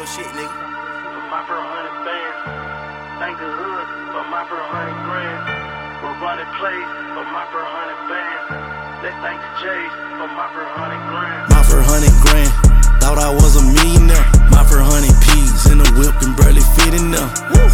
your shit, nigga. For my for 100 bands. Thank the hood for my for 100 grand. We're running plays for my for 100 bands. Let's thank the J's for my for 100 grand. My for 100 grand. Thought I was a millionaire. My for 100 P's in the whip can barely fit in there.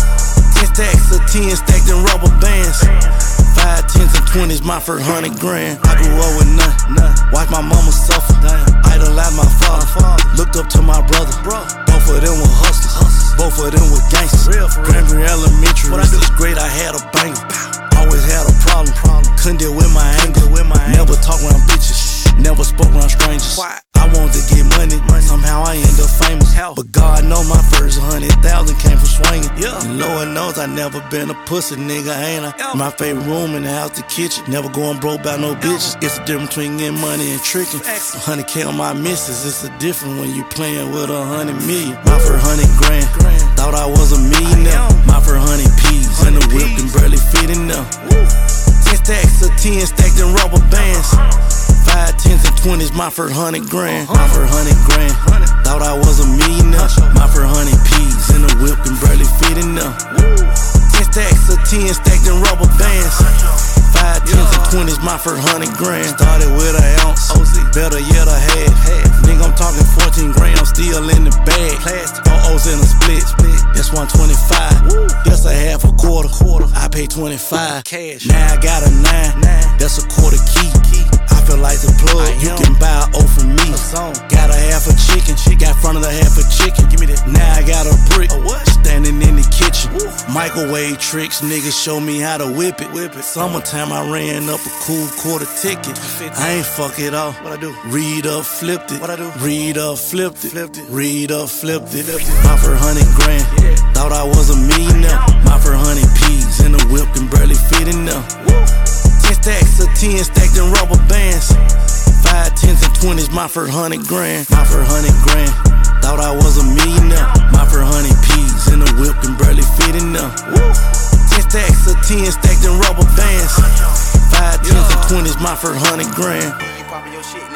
10 stacks of 10 stacked in rubber bands. 5, 10s and 20s, my for 100 grand. I grew up with nothing. Watch my mama suffer. Idolize my father. Looked up to my brother. Both of them were hustlers. Both of them were gangsters. Granbury Elementary. When I was great, I had a banger. Always had a problem. Couldn't deal with my anger. Never talk around bitches. Never spoke around strangers. I wanted to get money. Somehow I end up famous. But God knows my first 100,000 came from swinging. And Lord knows I never been a pussy nigga, ain't I? My favorite room in the house, the kitchen. Never going broke by no bitches. It's the difference between getting money and tricking. 100K on my missus. It's the difference when you playing with 100 million. My for 100 grand. Thought I was a millionaire. My for 100 P's in the whip can barely fit in there. 10 stacks of 10 stacked in rubber bands. 5, 10s and 20s, my for 100 grand. My for 100 grand. Thought I was a millionaire. My for 100 P's in the whip can barely fit in there. 10 stacks of 10 stacked in rubber bands. 5, 10s and 20s, my for 100 grand. Started with an ounce, better yet a half. Nigga, I'm talking 14 grand, I'm still in the bag. O's in a split, that's 125. That's a half a quarter. I pay 25 cash. Now I got a 9, that's a quarter key. I feel like the plug, you can buy an O from me. Got a half a chicken, got front of the half a chicken. Give me that. Now I got a brick, standing in the kitchen. Microwave tricks, niggas show me how to whip it. Summertime I ran up a cool quarter ticket. I ain't fuck it off. What I do? Read up, flipped it. What I do? Read up, flipped it. Read up, flipped it. My for 100 grand. Thought I was a millionaire. My for 100 P's in the whip can barely fit in there. 10 stacks of 10 stacked in rubber bands. 5, 10s and 20s, my for 100 grand. My for 100 grand. Thought I was a millionaire. My for 100 P's in the whip can barely fit in there. 10 stacks of 10 stacked in rubber bands. 5, 10s and 20s, my for 100 grand.